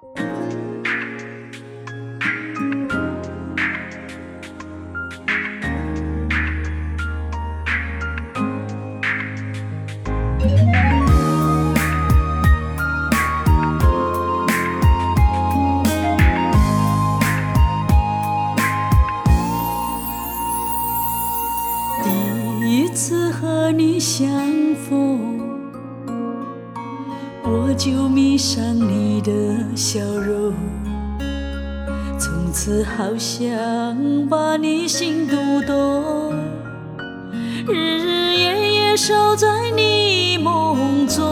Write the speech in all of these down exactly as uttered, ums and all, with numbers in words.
第一次和你相逢，我就迷上你的笑容，从此好想把你心读懂，日日夜夜守在你梦中。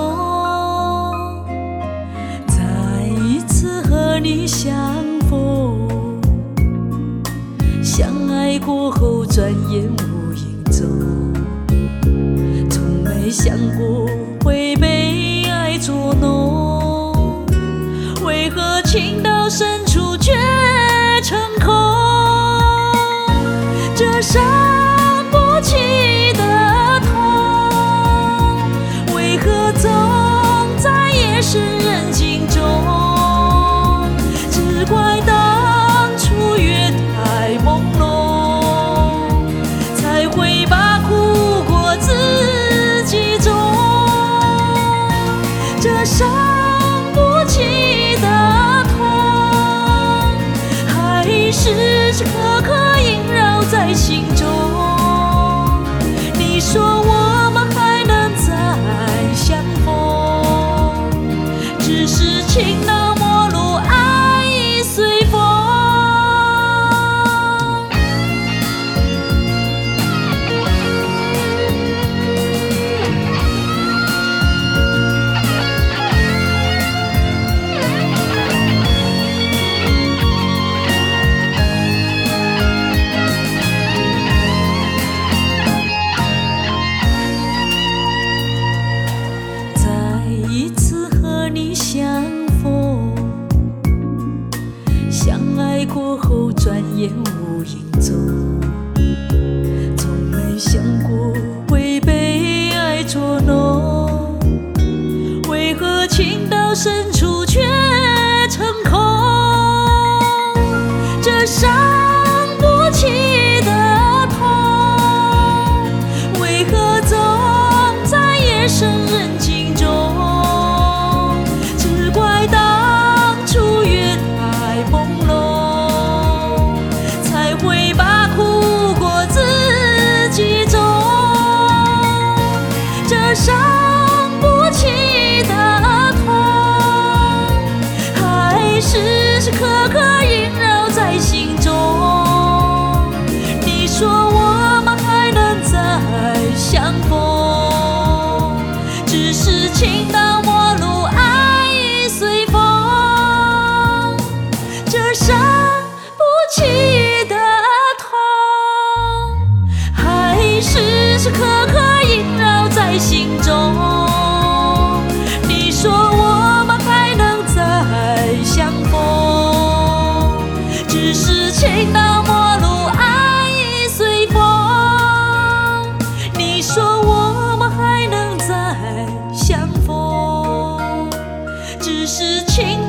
再一次和你相逢，相爱过后转眼无影踪，从没想过会被爱捉弄，为何情到深处却成空？这伤不起的痛，为何总在夜深人静中？只怪当初月太朦胧，才会把苦过自己种。这伤不起的痛，还时时刻刻萦绕在心中。你说我们还能再相逢，只是情到陌路，爱已随风。相逢，相爱过后转眼无影踪，从没想过会被爱捉弄，为何情到深处却成空？这伤不起的痛，为何总在夜深人静中？伤不起的痛，还时时刻刻萦绕在心中。你说我们还能再相逢，只是情到陌路，爱已随风。这伤不起的痛，还时时刻刻萦绕在心中。你说我们还能再相逢，只是情到陌路，爱已随风。你说我们还能再相逢，只是情